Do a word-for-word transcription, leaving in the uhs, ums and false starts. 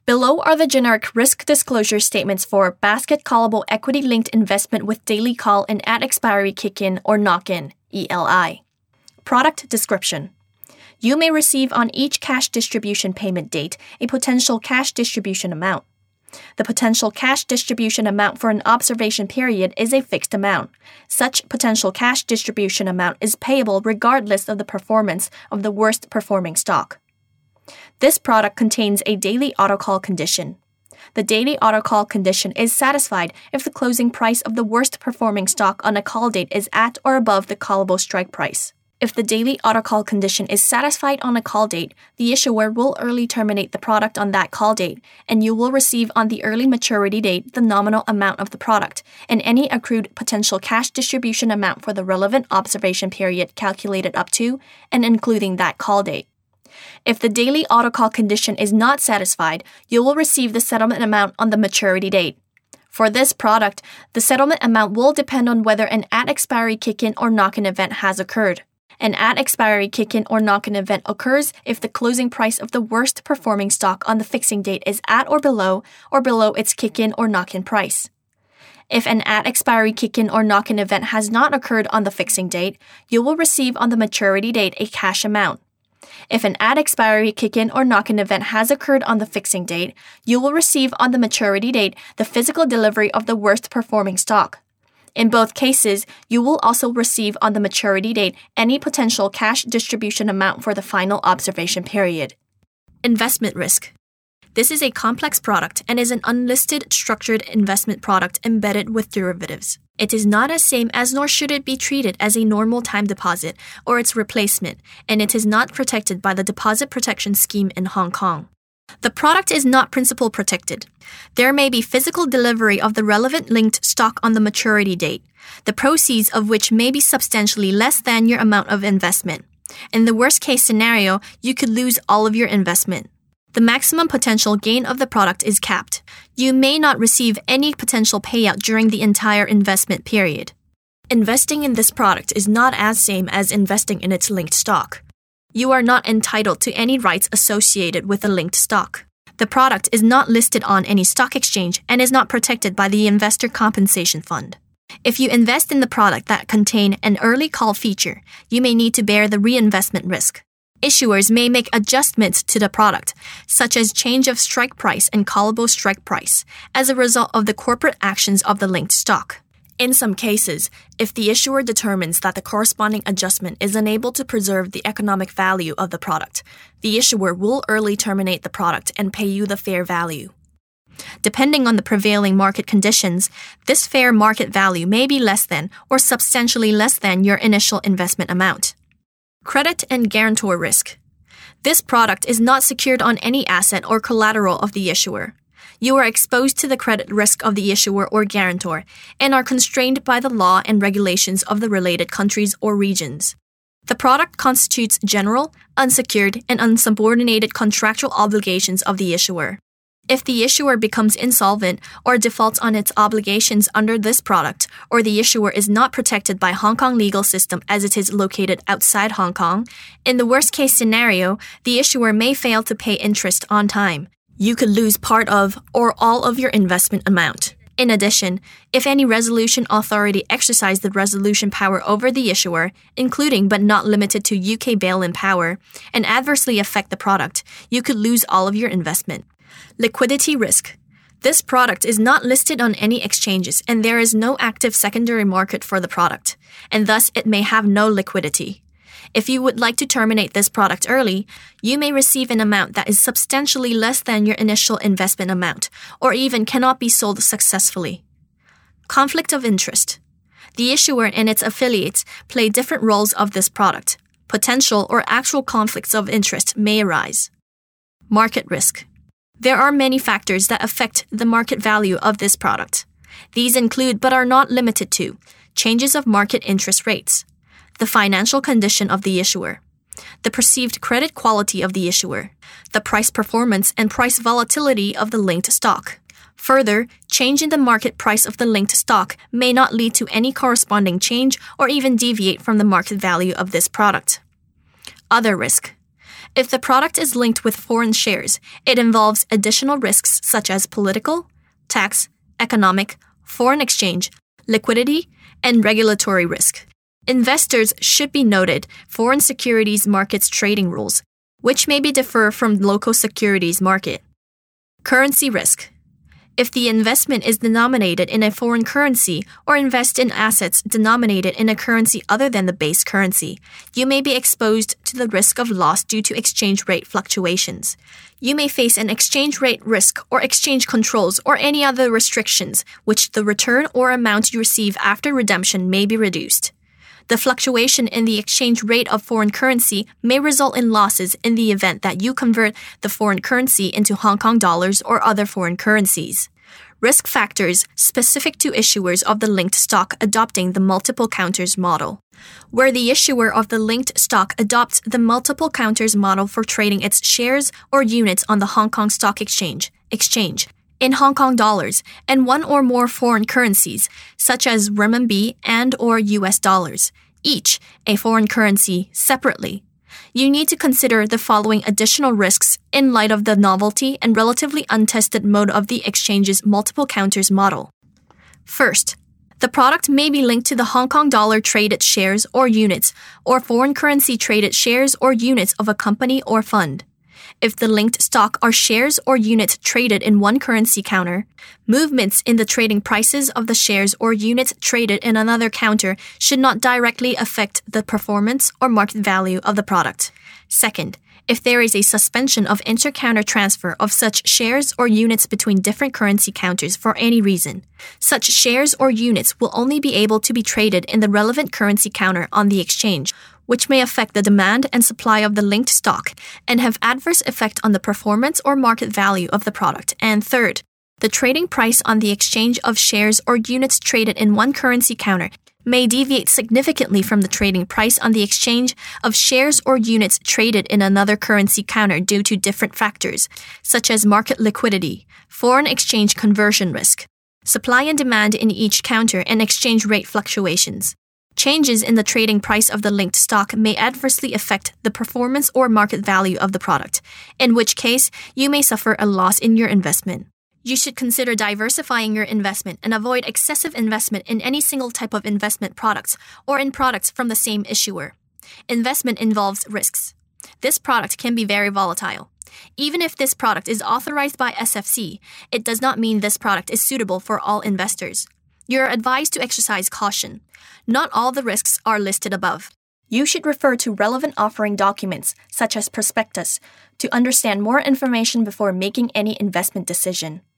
Below are the generic risk disclosure statements for basket callable equity-linked investment with daily call and at expiry kick-in or knock-in, E L I. Product description. You may receive on each cash distribution payment date a potential cash distribution amount. The potential cash distribution amount for an observation period is a fixed amount. Such potential cash distribution amount is payable regardless of the performance of the worst performing stock. This product contains a daily autocall condition. The daily autocall condition is satisfied if the closing price of the worst performing stock on a call date is at or above the callable strike price. If the daily autocall condition is satisfied on a call date, the issuer will early terminate the product on that call date, and you will receive on the early maturity date the nominal amount of the product and any accrued potential cash distribution amount for the relevant observation period calculated up to and including that call date. If the daily autocall condition is not satisfied, you will receive the settlement amount on the maturity date. For this product, the settlement amount will depend on whether an at-expiry kick-in or knock-in event has occurred. An at-expiry kick-in or knock-in event occurs if the closing price of the worst performing stock on the fixing date is at or below or below its kick-in or knock-in price. If an at-expiry kick-in or knock-in event has not occurred on the fixing date, you will receive on the maturity date a cash amount. If an at-expiry kick-in or knock-in event has occurred on the fixing date, you will receive on the maturity date the physical delivery of the worst performing stock. In both cases, you will also receive on the maturity date any potential cash distribution amount for the final observation period. Investment risk. This is a complex product and is an unlisted structured investment product embedded with derivatives. It is not as same as nor should it be treated as a normal time deposit or its replacement, and it is not protected by the Deposit Protection Scheme in Hong Kong. The product is not principal protected. There may be physical delivery of the relevant linked stock on the maturity date, the proceeds of which may be substantially less than your amount of investment. In the worst case scenario, you could lose all of your investment. The maximum potential gain of the product is capped. You may not receive any potential payout during the entire investment period. Investing in this product is not as same as investing in its linked stock. You are not entitled to any rights associated with the linked stock. The product is not listed on any stock exchange and is not protected by the Investor Compensation Fund. If you invest in the product that contain an early call feature, you may need to bear the reinvestment risk. Issuers may make adjustments to the product, such as change of strike price and callable strike price, as a result of the corporate actions of the linked stock. In some cases, if the issuer determines that the corresponding adjustment is unable to preserve the economic value of the product, the issuer will early terminate the product and pay you the fair value. Depending on the prevailing market conditions, this fair market value may be less than or substantially less than your initial investment amount. Credit and guarantor risk. This product is not secured on any asset or collateral of the issuer. You are exposed to the credit risk of the issuer or guarantor and are constrained by the law and regulations of the related countries or regions. The product constitutes general, unsecured, and unsubordinated contractual obligations of the issuer. If the issuer becomes insolvent or defaults on its obligations under this product, or the issuer is not protected by Hong Kong legal system as it is located outside Hong Kong, in the worst-case scenario, the issuer may fail to pay interest on time. You could lose part of or all of your investment amount. In addition, if any resolution authority exercise the resolution power over the issuer, including but not limited to U K bail-in power, and adversely affect the product, you could lose all of your investment. Liquidity risk. This product is not listed on any exchanges and there is no active secondary market for the product, and thus it may have no liquidity. If you would like to terminate this product early, you may receive an amount that is substantially less than your initial investment amount, or even cannot be sold successfully. Conflict of interest. The issuer and its affiliates play different roles of this product. Potential or actual conflicts of interest may arise. Market risk. There are many factors that affect the market value of this product. These include but are not limited to changes of market interest rates, the financial condition of the issuer, the perceived credit quality of the issuer, the price performance and price volatility of the linked stock. Further, change in the market price of the linked stock may not lead to any corresponding change or even deviate from the market value of this product. Other risk. If the product is linked with foreign shares, it involves additional risks such as political, tax, economic, foreign exchange, liquidity, and regulatory risk. Investors should be noted foreign securities markets trading rules, which may be differ from local securities market. Currency risk. If the investment is denominated in a foreign currency or invest in assets denominated in a currency other than the base currency, you may be exposed to the risk of loss due to exchange rate fluctuations. You may face an exchange rate risk or exchange controls or any other restrictions, which the return or amount you receive after redemption may be reduced. The fluctuation in the exchange rate of foreign currency may result in losses in the event that you convert the foreign currency into Hong Kong dollars or other foreign currencies. Risk factors specific to issuers of the linked stock adopting the multiple counters model. Where the issuer of the linked stock adopts the multiple counters model for trading its shares or units on the Hong Kong Stock Exchange, exchange in Hong Kong dollars and one or more foreign currencies, such as renminbi and or U S dollars, each a foreign currency separately. You need to consider the following additional risks in light of the novelty and relatively untested mode of the exchange's multiple counters model. First, the product may be linked to the Hong Kong dollar traded shares or units or foreign currency traded shares or units of a company or fund. If the linked stock are shares or units traded in one currency counter, movements in the trading prices of the shares or units traded in another counter should not directly affect the performance or market value of the product. Second, if there is a suspension of inter-counter transfer of such shares or units between different currency counters for any reason, such shares or units will only be able to be traded in the relevant currency counter on the exchange, which may affect the demand and supply of the linked stock and have adverse effect on the performance or market value of the product. And third, the trading price on the exchange of shares or units traded in one currency counter may deviate significantly from the trading price on the exchange of shares or units traded in another currency counter due to different factors, such as market liquidity, foreign exchange conversion risk, supply and demand in each counter, and exchange rate fluctuations. Changes in the trading price of the linked stock may adversely affect the performance or market value of the product, in which case you may suffer a loss in your investment. You should consider diversifying your investment and avoid excessive investment in any single type of investment products or in products from the same issuer. Investment involves risks. This product can be very volatile. Even if this product is authorized by S F C, it does not mean this product is suitable for all investors. You are advised to exercise caution. Not all the risks are listed above. You should refer to relevant offering documents, such as prospectus, to understand more information before making any investment decision.